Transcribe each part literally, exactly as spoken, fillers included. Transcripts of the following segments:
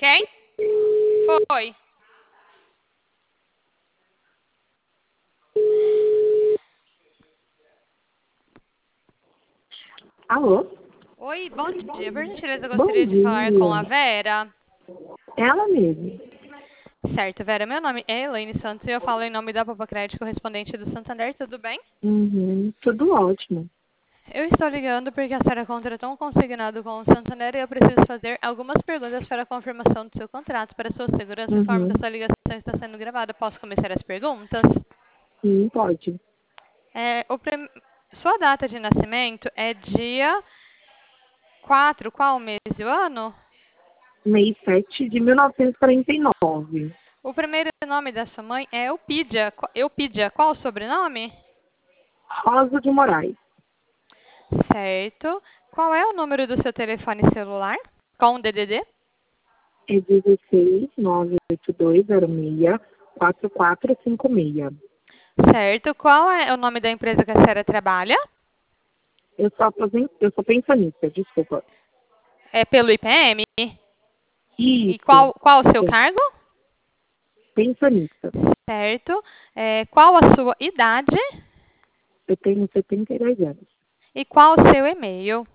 Quem? Foi. Alô? Oi, bom dia. Por gentileza, eu Bom gostaria de falar com a dia. Vera. Ela mesma. Certo, Vera. Meu nome é Elaine Santos e eu falo em nome da Papa Crédito correspondente do Santander. Tudo bem? Uhum, tudo ótimo. Eu estou ligando porque a senhora contratou um consignado com o Santander e eu preciso fazer algumas perguntas para a confirmação do seu contrato. Para sua segurança, informo que a Uhum, sua ligação está sendo gravada. Posso começar as perguntas? sim, pode. É, o prim... Sua data de nascimento é dia quatro, qual mês e o ano? Mês sete de mil novecentos e quarenta e nove. O primeiro nome da sua mãe é Eupídia. Qu- Eupídia, qual o sobrenome? Rosa de Moraes. Certo. Qual é o número do seu telefone celular? Com o D D D? É dezesseis, nove oito dois zero seis, quatro quatro cinco seis. Certo. Qual é o nome da empresa que a senhora trabalha? Eu sou, aposen- eu sou pensionista, desculpa. É pelo I P M? E Isso, qual, qual o seu é, cargo? pensionista. Certo. É, qual a sua idade? Eu tenho setenta e dois anos. E qual o seu e-mail?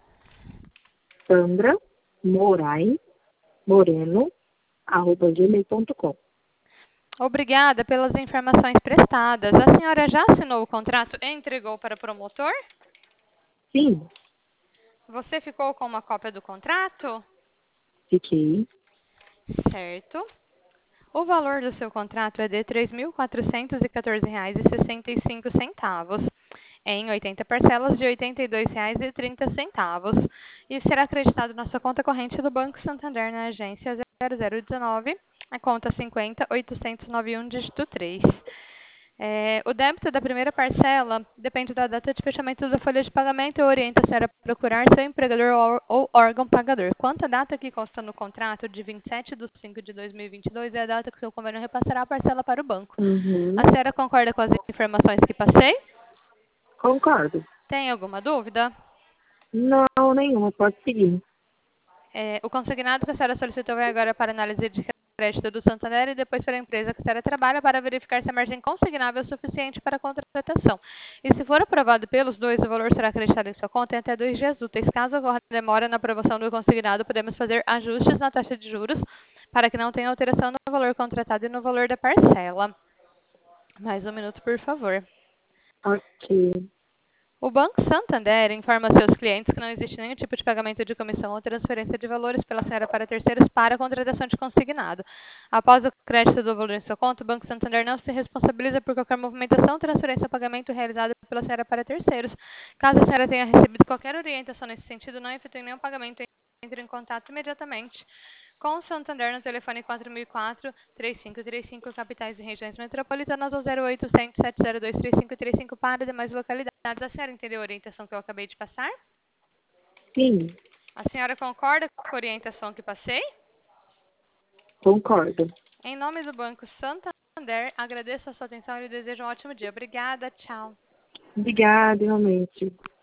Sandra Moraes Moreno, arroba gmail ponto com. Obrigada pelas informações prestadas. A senhora já assinou o contrato e entregou para o promotor? Sim, Você ficou com uma cópia do contrato? fiquei. Certo. O valor do seu contrato é de três mil quatrocentos e quatorze reais e sessenta e cinco centavos, em oitenta parcelas de oitenta e dois reais e trinta centavos, e será acreditado na sua conta corrente do Banco Santander na agência zero zero um nove, a conta cinquenta oitocentos e noventa e um, dígito três. É, o débito da primeira parcela depende da data de fechamento da folha de pagamento e orienta a senhora a procurar seu empregador ou, ou órgão pagador. Quanto à data que consta no contrato de vinte e sete de cinco de dois mil e vinte e dois é a data que o seu convênio repassará a parcela para o banco. A Uhum. senhora concorda com as informações que passei? Concordo. Tem alguma dúvida? Não, nenhuma, pode seguir. É, o consignado que a senhora solicitou vai agora para análise de crédito do Santander e depois para a empresa que a senhora trabalha para verificar se a margem consignável é suficiente para a contratação. E se for aprovado pelos dois, o valor será acreditado em sua conta em até dois dias úteis. Caso ocorra demora na aprovação do consignado, podemos fazer ajustes na taxa de juros para que não tenha alteração no valor contratado e no valor da parcela. Mais um minuto, por favor. Ok. O Banco Santander informa seus clientes que não existe nenhum tipo de pagamento de comissão ou transferência de valores pela senhora para terceiros para a contratação de consignado. Após o crédito do valor em sua conta, o Banco Santander não se responsabiliza por qualquer movimentação, transferência ou pagamento realizado pela senhora para terceiros. Caso a senhora tenha recebido qualquer orientação nesse sentido, não efetue nenhum pagamento, entre em contato imediatamente com o Santander no telefone quatro mil e quatro, três cinco três cinco, capitais e regiões metropolitanas ou zero oitocentos, sete zero dois, três cinco três cinco para demais localidades. A senhora entendeu a orientação que eu acabei de passar? Sim, A senhora concorda com a orientação que passei? concordo. Em nome do Banco Santander, agradeço a sua atenção e lhe desejo um ótimo dia. Obrigada, tchau. Obrigada, realmente.